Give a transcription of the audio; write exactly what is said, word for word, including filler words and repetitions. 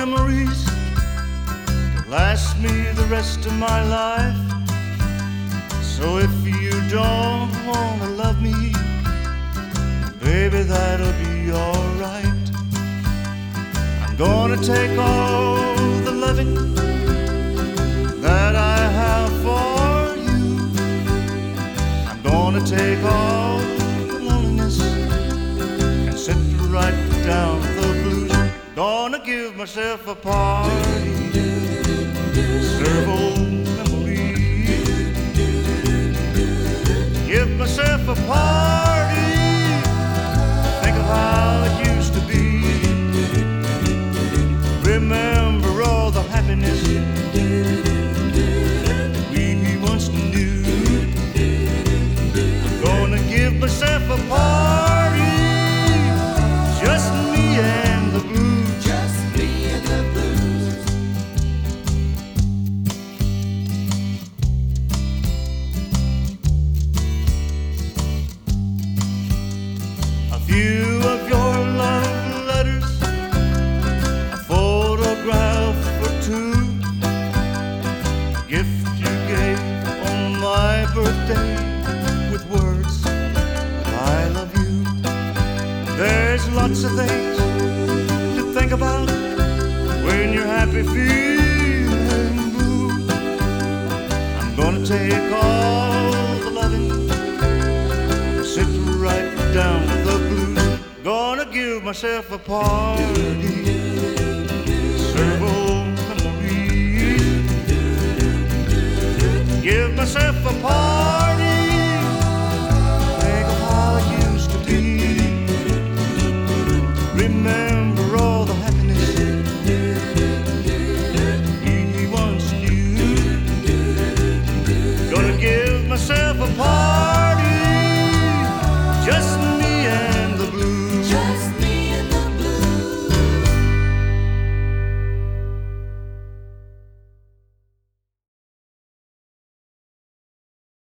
memories to last me the rest of my life. So if you don't wanna love me, baby, that'll be alright. I'm gonna take all the loving that I have for you. I'm gonna take all the loneliness and sit right down the blues. Gonna give myself a party, serve old memories, give myself a party, think of how it used to be, remember all the happiness we once knew. I'm gonna give myself a party, just me and the blues, just me and the blues. a few of your love letters, a photograph or two, a gift you gave on my birthday with words, I love you. There's lots of things to think about when you're happy feeling blue. I'm gonna take all the loving, sit right down the blues. Gonna give myself a party, serve old memories, give myself a party, think of how it used to be, remember all the happiness we once knew. Gonna give myself a party,